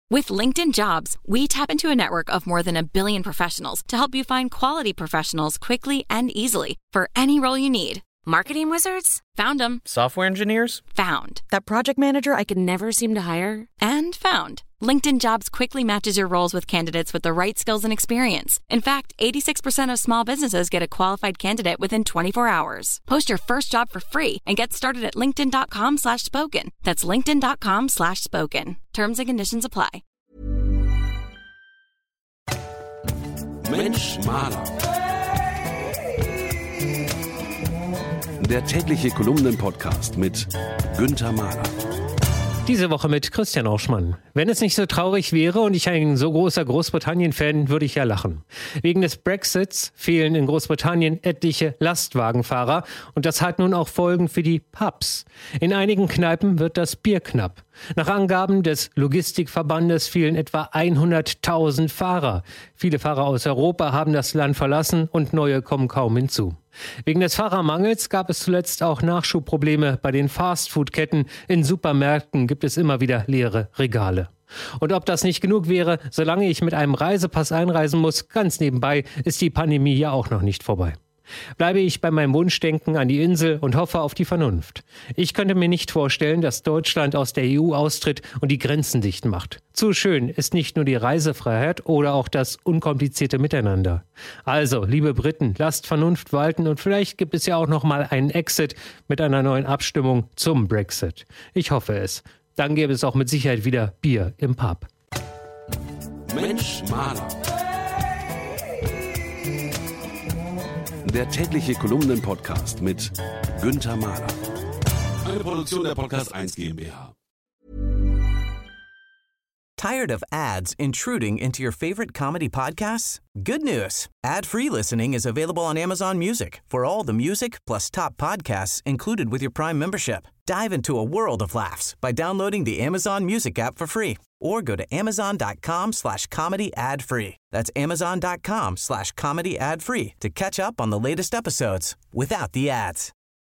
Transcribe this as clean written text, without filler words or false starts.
With LinkedIn Jobs, we tap into a network of more than 1 billion professionals to help you find quality professionals quickly and easily for any role you need. Marketing wizards? Found them. Software engineers? Found. That project manager I could never seem to hire? And found. LinkedIn Jobs quickly matches your roles with candidates with the right skills and experience. In fact, 86% of small businesses get a qualified candidate within 24 hours. Post your first job for free and get started at linkedin.com/spoken. That's linkedin.com/spoken. Terms and conditions apply. Mensch Maler. Der tägliche Kolumnen-Podcast mit Günther Mahler. Diese Woche mit Christian Oschmann. Wenn es nicht so traurig wäre und ich ein so großer Großbritannien-Fan, würde ich ja lachen. Wegen des Brexits fehlen in Großbritannien etliche Lastwagenfahrer und das hat nun auch Folgen für die Pubs. In einigen Kneipen wird das Bier knapp. Nach Angaben des Logistikverbandes fehlen etwa 100.000 Fahrer. Viele Fahrer aus Europa haben das Land verlassen und neue kommen kaum hinzu. Wegen des Fahrermangels gab es zuletzt auch Nachschubprobleme bei den Fastfood-Ketten. In Supermärkten gibt es immer wieder leere Regale. Und ob das nicht genug wäre, solange ich mit einem Reisepass einreisen muss, ganz nebenbei, ist die Pandemie ja auch noch nicht vorbei. Bleibe ich bei meinem Wunschdenken an die Insel und hoffe auf die Vernunft. Ich könnte mir nicht vorstellen, dass Deutschland aus der EU austritt und die Grenzen dicht macht. Zu schön ist nicht nur die Reisefreiheit oder auch das unkomplizierte Miteinander. Also, liebe Briten, lasst Vernunft walten und vielleicht gibt es ja auch noch mal einen Exit mit einer neuen Abstimmung zum Brexit. Ich hoffe es. Dann gäbe es auch mit Sicherheit wieder Bier im Pub. Mensch Maler. Der tägliche Kolumnen-Podcast mit Günther Mahler. Eine Produktion der Podcast 1 GmbH. Tired of ads intruding into your favorite comedy podcasts? Good news. Ad-free listening is available on Amazon Music for all the music plus top podcasts included with your Prime membership. Dive into a world of laughs by downloading the Amazon Music app for free or go to amazon.com/comedy ad-free. That's amazon.com/comedy ad-free to catch up on the latest episodes without the ads.